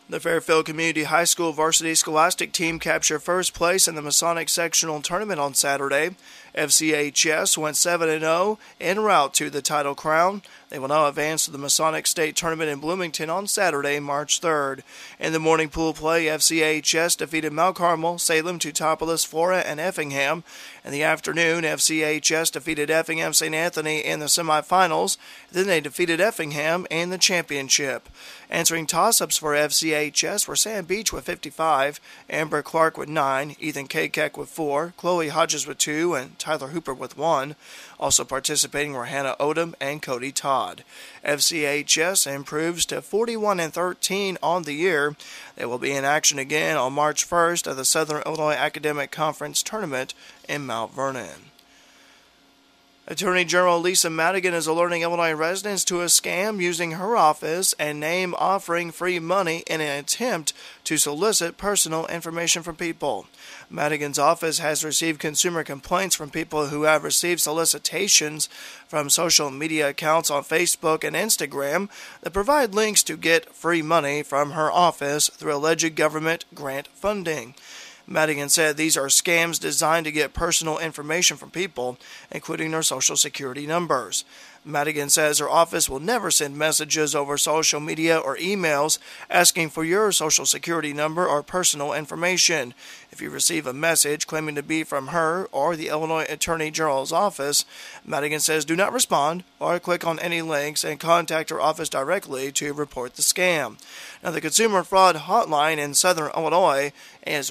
The Fairfield Community High School varsity scholastic team captured first place in the Masonic Sectional Tournament on Saturday. FCHS went 7-0 en route to the title crown. They will now advance to the Masonic State Tournament in Bloomington on Saturday, March 3rd. In the morning pool play, FCHS defeated Mount Carmel, Salem, Teutopolis, Flora, and Effingham. In the afternoon, FCHS defeated Effingham St. Anthony in the semifinals. Then they defeated Effingham in the championship. Answering toss-ups for FCHS were Sam Beach with 55, Amber Clark with 9, Ethan Kakek with 4, Chloe Hodges with 2, and Tyler Hooper with 1. Also participating were Hannah Odom and Cody Todd. FCHS improves to 41-13 on the year. They will be in action again on March 1st at the Southern Illinois Academic Conference Tournament in Mount Vernon. Attorney General Lisa Madigan is alerting Illinois residents to a scam using her office and name offering free money in an attempt to solicit personal information from people. Madigan's office has received consumer complaints from people who have received solicitations from social media accounts on Facebook and Instagram that provide links to get free money from her office through alleged government grant funding. Madigan said these are scams designed to get personal information from people, including their social security numbers. Madigan says her office will never send messages over social media or emails asking for your social security number or personal information. If you receive a message claiming to be from her or the Illinois Attorney General's office, Madigan says do not respond or click on any links and contact her office directly to report the scam. Now, the Consumer Fraud Hotline in Southern Illinois is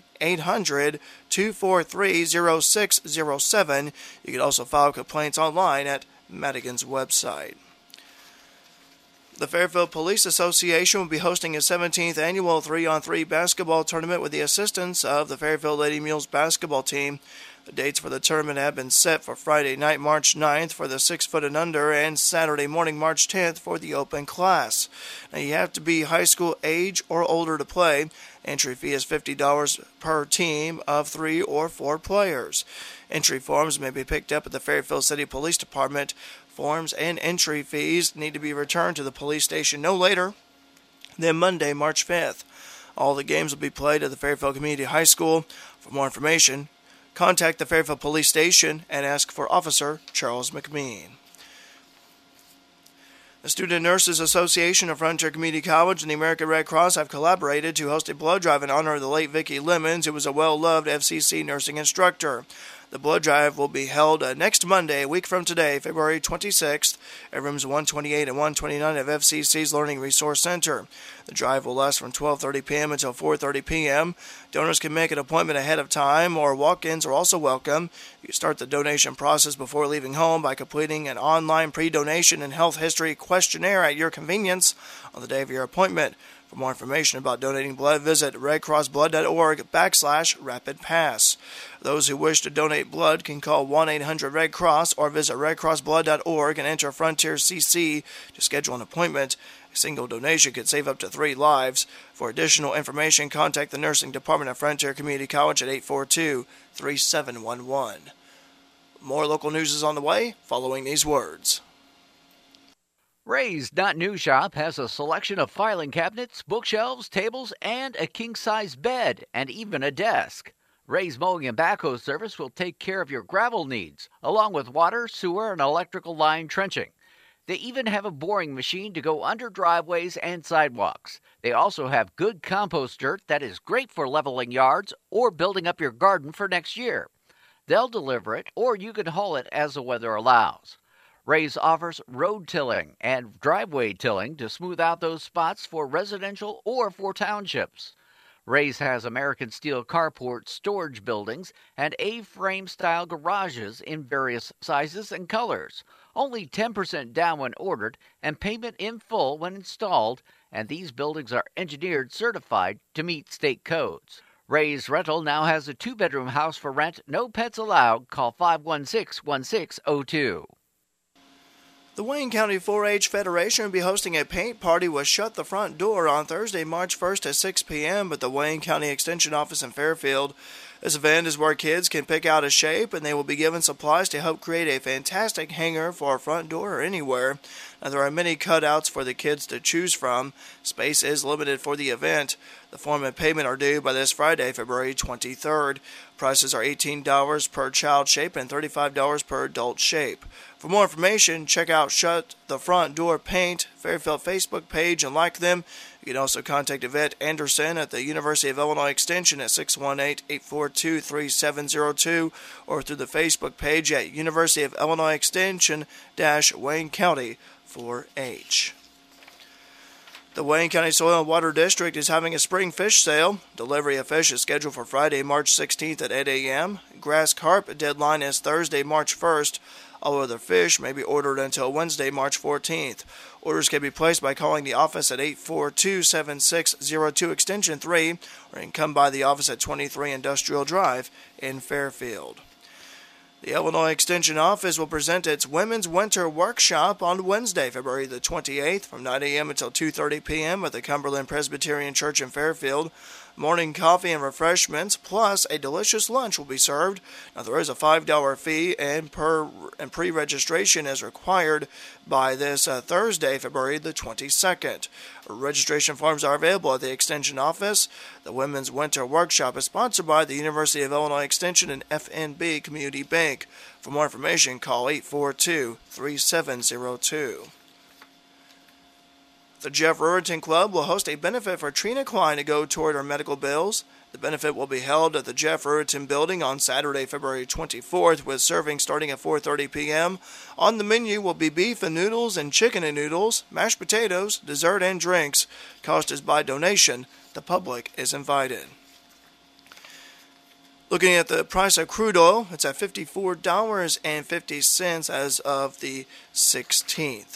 1-800-243-0607. You can also file complaints online at Madigan's website. The Fairfield Police Association will be hosting its 17th annual 3-on-3 basketball tournament with the assistance of the Fairfield Lady Mules basketball team. The dates for the tournament have been set for Friday night, March 9th for the 6 foot and under, and Saturday morning, March 10th for the open class. Now, you have to be high school age or older to play. Entry fee is $50 per team of 3 or 4 players. Entry forms may be picked up at the Fairfield City Police Department. Forms and entry fees need to be returned to the police station no later than Monday, March 5th. All the games will be played at the Fairfield Community High School. For more information, contact the Fairfield Police Station and ask for Officer Charles McMean. The Student Nurses Association of Frontier Community College and the American Red Cross have collaborated to host a blood drive in honor of the late Vicki Lemons, who was a well-loved FCC nursing instructor. The blood drive will be held next Monday, a week from today, February 26th, at rooms 128 and 129 of FCC's Learning Resource Center. The drive will last from 12:30 p.m. until 4:30 p.m. Donors can make an appointment ahead of time, or walk-ins are also welcome. You can start the donation process before leaving home by completing an online pre-donation and health history questionnaire at your convenience on the day of your appointment. For more information about donating blood, visit redcrossblood.org/rapidpass. Those who wish to donate blood can call 1-800-RED-CROSS or visit redcrossblood.org and enter Frontier CC to schedule an appointment. A single donation could save up to 3 lives. For additional information, contact the Nursing Department of Frontier Community College at 842-3711. More local news is on the way following these words. Ray's Not New Shop has a selection of filing cabinets, bookshelves, tables, and a king-size bed, and even a desk. Ray's Mowing and Backhoe Service will take care of your gravel needs, along with water, sewer, and electrical line trenching. They even have a boring machine to go under driveways and sidewalks. They also have good compost dirt that is great for leveling yards or building up your garden for next year. They'll deliver it, or you can haul it as the weather allows. Ray's offers road tilling and driveway tilling to smooth out those spots for residential or for townships. Ray's has American steel carport storage buildings and A-frame style garages in various sizes and colors. Only 10% down when ordered and payment in full when installed, and these buildings are engineered certified to meet state codes. Ray's Rental now has a 2-bedroom house for rent, no pets allowed. Call 516-1602. The Wayne County 4-H Federation will be hosting a paint party with Shut the Front Door on Thursday, March 1st at 6 p.m. at the Wayne County Extension Office in Fairfield. This event is where kids can pick out a shape, and they will be given supplies to help create a fantastic hanger for a front door or anywhere. There are many cutouts for the kids to choose from. Space is limited for the event. The form and payment are due by this Friday, February 23rd. Prices are $18 per child shape and $35 per adult shape. For more information, check out Shut the Front Door Paint Fairfield Facebook page and like them. You can also contact Yvette Anderson at the University of Illinois Extension at 618-842-3702 or through the Facebook page at University of Illinois Extension-Wayne County 4-H. The Wayne County Soil and Water District is having a spring fish sale. Delivery of fish is scheduled for Friday, March 16th at 8 a.m. Grass carp deadline is Thursday, March 1st. All other fish may be ordered until Wednesday, March 14th. Orders can be placed by calling the office at 842-7602 Extension 3, or you can come by the office at 23 Industrial Drive in Fairfield. The Illinois Extension Office will present its Women's Winter Workshop on Wednesday, February the 28th from 9 a.m. until 2:30 p.m. at the Cumberland Presbyterian Church in Fairfield. Morning coffee and refreshments, plus a delicious lunch will be served. Now, there is a $5 fee, and pre-registration is required by this Thursday, February the 22nd. Registration forms are available at the Extension Office. The Women's Winter Workshop is sponsored by the University of Illinois Extension and FNB Community Bank. For more information, call 842-3702. The Jeff Ruritan Club will host a benefit for Trina Klein to go toward her medical bills. The benefit will be held at the Jeff Ruritan Building on Saturday, February 24th, with serving starting at 4:30 p.m. On the menu will be beef and noodles and chicken and noodles, mashed potatoes, dessert, and drinks. Cost is by donation. The public is invited. Looking at the price of crude oil, it's at $54.50 as of the 16th.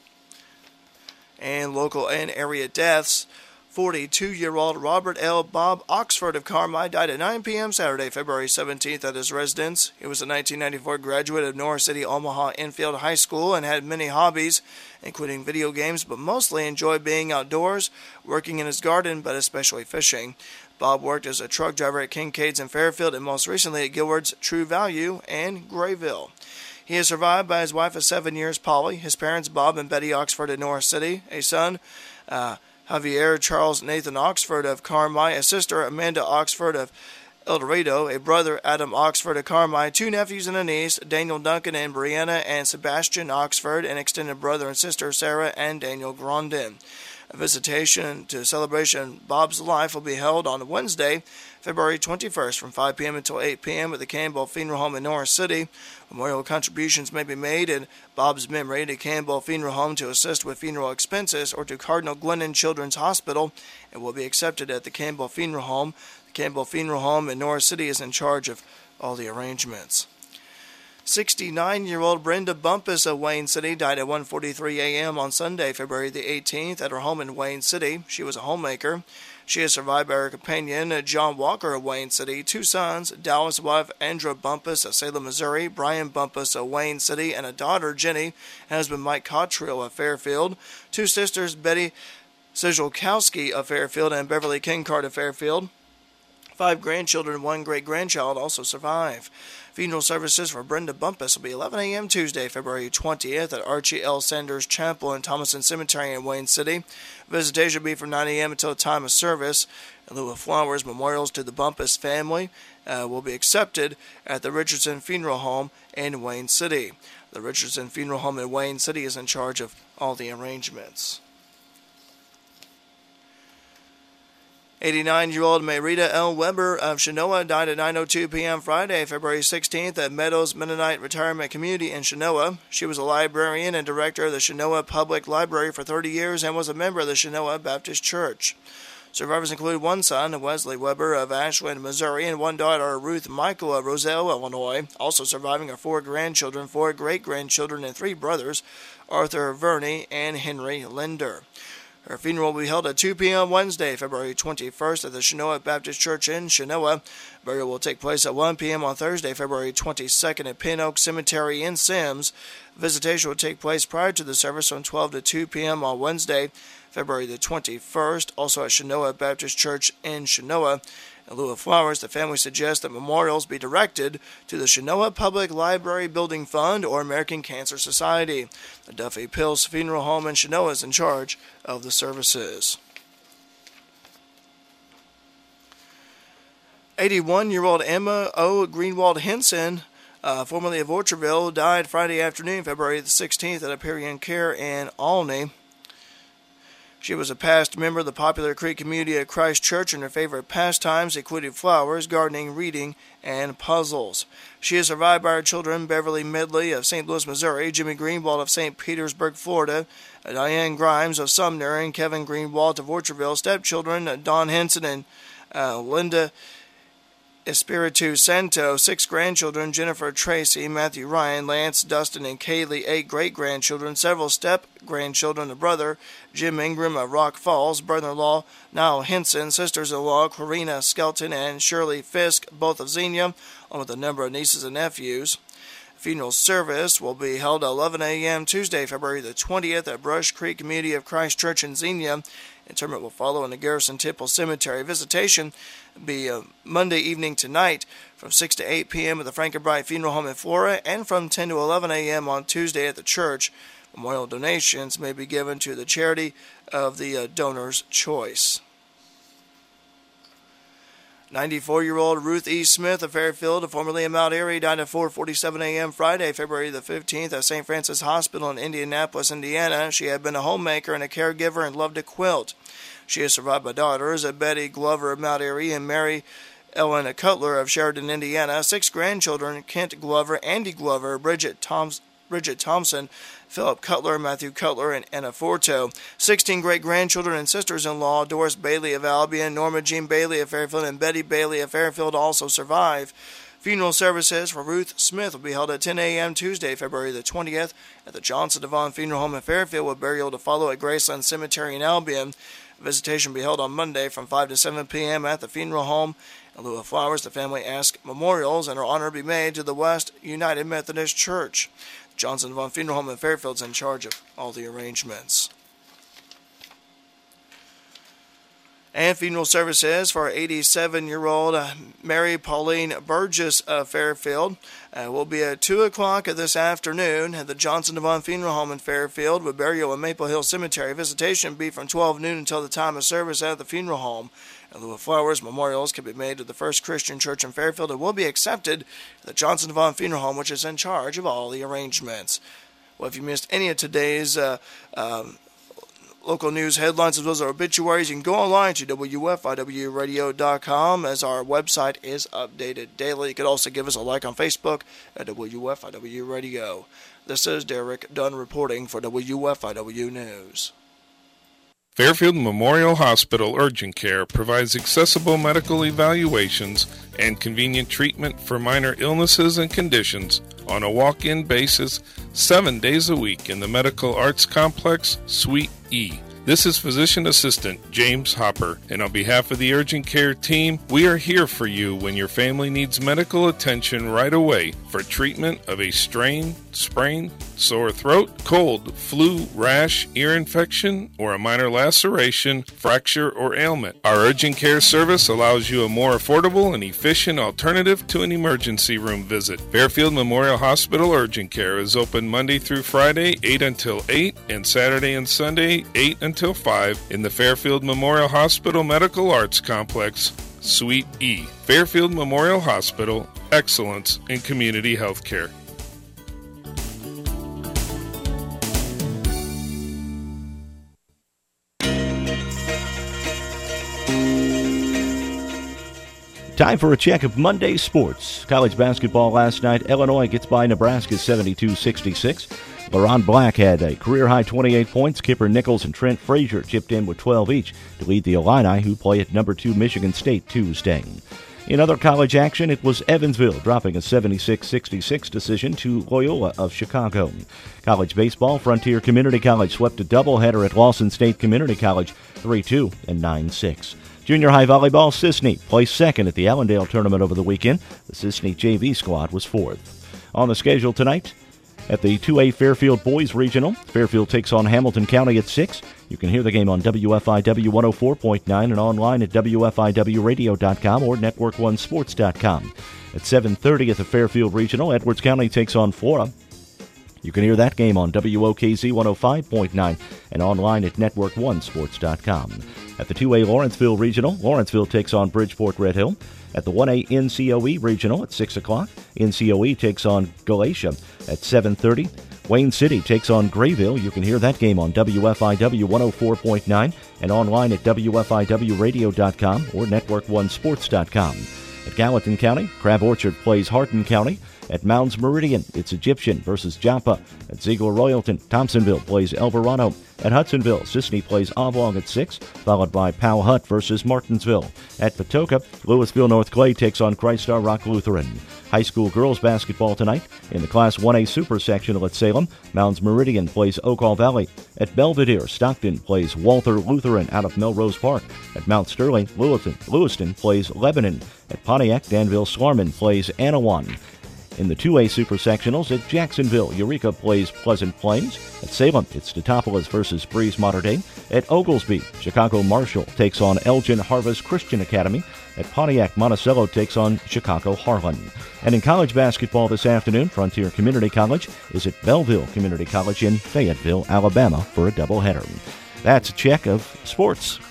And local and area deaths. 42-year-old Robert L. Bob Oxford of Carmi died at 9 p.m. Saturday, February 17th at his residence. He was a 1994 graduate of Norris City Omaha Enfield High School and had many hobbies, including video games, but mostly enjoyed being outdoors, working in his garden, but especially fishing. Bob worked as a truck driver at Kincaid's in Fairfield and most recently at Gilward's True Value in Grayville. He is survived by his wife of 7 years, Polly, his parents, Bob and Betty Oxford of Norris City, a son, Javier Charles Nathan Oxford of Carmi, a sister, Amanda Oxford of El Dorado, a brother, Adam Oxford of Carmi, two nephews and a niece, Daniel Duncan and Brianna and Sebastian Oxford, and extended brother and sister, Sarah and Daniel Grondin. A visitation to celebration Bob's life will be held on Wednesday, February 21st from 5 p.m. until 8 p.m. at the Campbell Funeral Home in Norris City. Memorial contributions may be made in Bob's memory to Campbell Funeral Home to assist with funeral expenses or to Cardinal Glennon Children's Hospital and will be accepted at the Campbell Funeral Home. The Campbell Funeral Home in Norris City is in charge of all the arrangements. 69-year-old Brenda Bumpus of Wayne City died at 1:43 a.m. on Sunday, February the 18th, at her home in Wayne City. She was a homemaker. She is survived by her companion, John Walker of Wayne City, two sons, Dallas' wife, Andra Bumpus of Salem, Missouri, Brian Bumpus of Wayne City, and a daughter, Jenny, and husband Mike Cottrell of Fairfield, two sisters, Betty Sigelkowski of Fairfield and Beverly Kincard of Fairfield. 5 grandchildren and 1 great-grandchild also survive. Funeral services for Brenda Bumpus will be 11 a.m. Tuesday, February 20th at Archie L. Sanders Chapel in Thomason Cemetery in Wayne City. Visitation will be from 9 a.m. until time of service. In lieu of flowers, memorials to the Bumpus family will be accepted at the Richardson Funeral Home in Wayne City. The Richardson Funeral Home in Wayne City is in charge of all the arrangements. 89-year-old Merida L. Weber of Chenoa died at 9:02 p.m. Friday, February 16th at Meadows Mennonite Retirement Community in Chenoa. She was a librarian and director of the Chenoa Public Library for 30 years and was a member of the Chenoa Baptist Church. Survivors include one son, Wesley Weber of Ashland, Missouri, and one daughter, Ruth Michael of Roselle, Illinois. Also surviving are 4 grandchildren, 4 great-grandchildren, and 3 brothers, Arthur Verney and Henry Linder. Her funeral will be held at 2 p.m. Wednesday, February 21st at the Chenoa Baptist Church in Chenoa. Burial will take place at 1 p.m. on Thursday, February 22nd at Pin Oak Cemetery in Sims. Visitation will take place prior to the service from 12 to 2 p.m. on Wednesday, February the 21st, also at Chenoa Baptist Church in Chenoa. In lieu of flowers, the family suggests that memorials be directed to the Chenoa Public Library Building Fund or American Cancer Society. The Duffy Pills Funeral Home in Chenoa is in charge of the services. 81-year-old Emma O. Greenwald Henson, formerly of Orchardville, died Friday afternoon, February the 16th, at Aperion Care in Olney. She was a past member of the Popular Creek Community at Christ Church, and her favorite pastimes included flowers, gardening, reading, and puzzles. She is survived by her children, Beverly Medley of St. Louis, Missouri, Jimmy Greenwald of St. Petersburg, Florida, Diane Grimes of Sumner, and Kevin Greenwald of Orchardville, stepchildren Don Henson and Linda Espiritu Santo, 6 grandchildren, Jennifer Tracy, Matthew Ryan, Lance, Dustin, and Kaylee, 8 great-grandchildren, several step-grandchildren, a brother, Jim Ingram of Rock Falls, brother-in-law, Niall Henson, sisters-in-law, Clarina Skelton and Shirley Fisk, both of Xenia, along with a number of nieces and nephews. Funeral service will be held at 11 a.m. Tuesday, February the 20th at Brush Creek Community of Christ Church in Xenia. Interment will follow in the Garrison Temple Cemetery. Visitation will be Monday evening tonight from 6 to 8 p.m. at the Frankenbright Funeral Home in Flora, and from 10 to 11 a.m. on Tuesday at the church. Memorial donations may be given to the charity of the donor's choice. 94-year-old Ruth E. Smith of Fairfield, formerly of Mount Airy, died at 4:47 a.m. Friday, February the 15th at St. Francis Hospital in Indianapolis, Indiana. She had been a homemaker and a caregiver and loved to quilt. She is survived by daughters, Betty Glover of Mount Airy and Mary Ellen Cutler of Sheridan, Indiana. 6 grandchildren, Kent Glover, Andy Glover, Bridget Thompson, Philip Cutler, Matthew Cutler, and Anna Forto. 16 great-grandchildren and sisters-in-law, Doris Bailey of Albion, Norma Jean Bailey of Fairfield, and Betty Bailey of Fairfield also survive. Funeral services for Ruth Smith will be held at 10 a.m. Tuesday, February the 20th, at the Johnson Devon Funeral Home in Fairfield, with burial to follow at Graceland Cemetery in Albion. Visitation will be held on Monday from 5 to 7 p.m. at the funeral home. In lieu of flowers, the family asked memorials and her honor be made to the West United Methodist Church. Johnson Devon Funeral Home in Fairfield is in charge of all the arrangements. And funeral services for 87-year-old Mary Pauline Burgess of Fairfield will be at 2 o'clock this afternoon at the Johnson Devon Funeral Home in Fairfield, with burial in Maple Hill Cemetery. Visitation will be from 12 noon until the time of service at the funeral home. In lieu of flowers, memorials can be made to the First Christian Church in Fairfield and will be accepted at the Johnson Devon Funeral Home, which is in charge of all the arrangements. Well, if you missed any of today's local news headlines as well as our obituaries, you can go online to WFIWradio.com, as our website is updated daily. You can also give us a like on Facebook at WFIW Radio. This is Derek Dunn reporting for WFIW News. Fairfield Memorial Hospital Urgent Care provides accessible medical evaluations and convenient treatment for minor illnesses and conditions on a walk-in basis 7 days a week in the Medical Arts Complex, Suite E. This is Physician Assistant James Hopper, and on behalf of the Urgent Care team, we are here for you when your family needs medical attention right away for treatment of a strain, sprain, sore throat, cold, flu, rash, ear infection, or a minor laceration, fracture, or ailment. Our Urgent Care service allows you a more affordable and efficient alternative to an emergency room visit. Fairfield Memorial Hospital Urgent Care is open Monday through Friday, 8 until 8, and Saturday and Sunday, 8 until 5, in the Fairfield Memorial Hospital Medical Arts Complex, Suite E. Fairfield Memorial Hospital, excellence in community health care. Time for a check of Monday sports. College basketball last night. Illinois gets by Nebraska 72-66. LaRon Black had a career-high 28 points. Kipper Nichols and Trent Frazier chipped in with 12 each to lead the Illini, who play at number 2 Michigan State Tuesday. In other college action, it was Evansville dropping a 76-66 decision to Loyola of Chicago. College baseball, Frontier Community College swept a doubleheader at Lawson State Community College 3-2 and 9-6. Junior high volleyball, Sisney placed second at the Allendale tournament over the weekend. The Sisney JV squad was fourth. On the schedule tonight, at the 2A Fairfield Boys Regional, Fairfield takes on Hamilton County at 6. You can hear the game on WFIW 104.9 and online at WFIWradio.com or Network1Sports.com. At 7:30 at the Fairfield Regional, Edwards County takes on Flora. You can hear that game on WOKZ 105.9 and online at Network1Sports.com. At the 2A Lawrenceville Regional, Lawrenceville takes on Bridgeport Red Hill. At the 1A NCOE Regional at 6 o'clock, NCOE takes on Galatia. At 7:30, Wayne City takes on Grayville. You can hear that game on WFIW 104.9 and online at WFIWradio.com or Network1Sports.com. At Gallatin County, Crab Orchard plays Hardin County. At Mounds Meridian, it's Egyptian versus Joppa. At Ziegler-Royalton, Thompsonville plays El Verano. At Hudsonville, Sisney plays Oblong at 6, followed by Powell Hutt versus Martinsville. At Patoka, Louisville North Clay takes on Christ-Our Rock Lutheran. High school girls basketball tonight. In the Class 1A Super Sectional at Salem, Mounds Meridian plays Oakall Valley. At Belvedere, Stockton plays Walther Lutheran out of Melrose Park. At Mount Sterling, Lewiston plays Lebanon. At Pontiac, Danville Slarman plays Anawan. In the 2A Super Sectionals at Jacksonville, Eureka plays Pleasant Plains. At Salem, it's Teutopolis versus Breeze Mater Dei. At Oglesby, Chicago Marshall takes on Elgin Harvest Christian Academy. At Pontiac, Monticello takes on Chicago Harlan. And in college basketball this afternoon, Frontier Community College is at Belleville Community College in Fayetteville, Alabama for a doubleheader. That's a check of sports.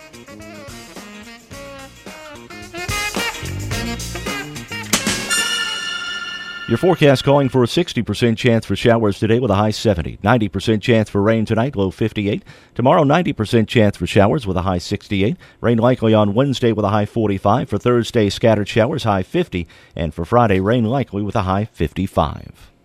Your forecast calling for a 60% chance for showers today with a high 70. 90% chance for rain tonight, low 58. Tomorrow, 90% chance for showers with a high 68. Rain likely on Wednesday with a high 45. For Thursday, scattered showers, high 50. And for Friday, rain likely with a high 55.